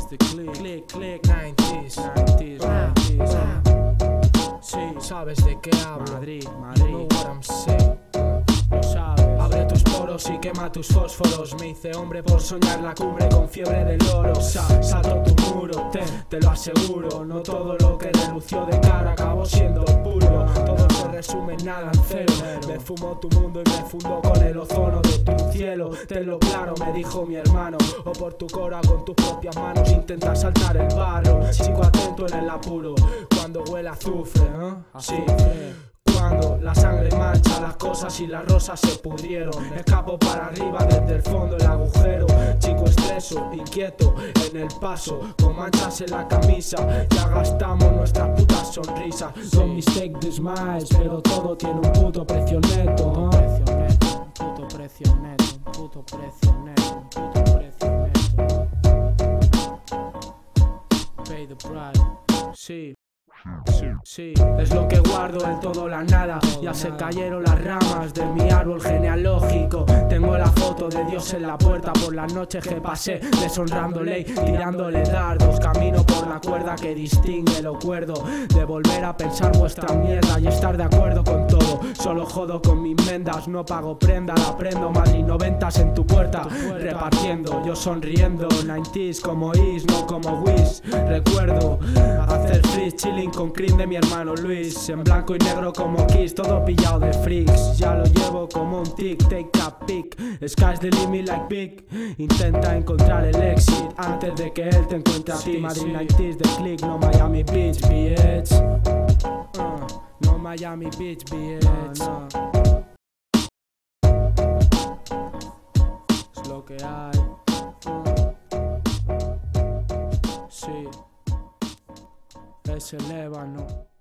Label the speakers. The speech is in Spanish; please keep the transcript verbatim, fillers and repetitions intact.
Speaker 1: the click, click, click,
Speaker 2: nineties,
Speaker 1: nineties, nineties.
Speaker 2: sí, sabes de qué hablo.
Speaker 1: Madrid,
Speaker 2: You
Speaker 1: Madrid,
Speaker 2: know what I'm saying.
Speaker 1: lo sabes.
Speaker 2: Abre tus poros y quema tus fósforos. Me hice hombre por soñar la cumbre con fiebre del oro. Sa salto tu muro, te, te lo aseguro. No todo lo que relució de cara acabó siendo puro. Todo se resume en nada, en cero. Me fumo tu mundo y me fundo con el ozono de tu cielo. Tenlo claro, me dijo mi hermano. O por tu cora con tus propias manos intenta saltar el barro. Chico atento en el apuro, cuando huele a azufre, ¿eh? Sí. Cuando la sangre mancha las cosas y las rosas se pudrieron. Escapo para arriba desde el fondo el agujero. Chico estreso, inquieto en el paso, con manchas en la camisa. Ya gastamos nuestras putas sonrisas. Don't mistake the smiles, pero todo tiene un puto precio neto, ¿no?
Speaker 1: Precio neto, un puto precio neto, un puto precio neto, un puto precio neto. Pay the price, sí. Sí, sí, es lo que guardo en todo la nada. Ya se cayeron las ramas de mi árbol genealógico. Tengo la foto de Dios en la puerta por las noches que pasé deshonrando ley, tirándole dardos. Camino por la cuerda que distingue lo cuerdo de volver a pensar vuestra mierda y estar de acuerdo con todo. Solo jodo con mis mendas, no pago prenda, la prendo. Madrid noventas en tu puerta, repartiendo, yo sonriendo. Nineties como Is, no como Wish. Recuerdo hacer free chilling con cream de mi hermano Luis, en blanco y negro como Kiss, todo pillado de freaks. Ya lo llevo como un tic, take a pic. Sky's the limit like big. Intenta encontrar el exit antes de que él te encuentre a ti. Madrid nineties de click, no Miami Beach, bitch. uh, No Miami Beach, bitch. No, no. Es lo que hay. Sí. Es el ébano.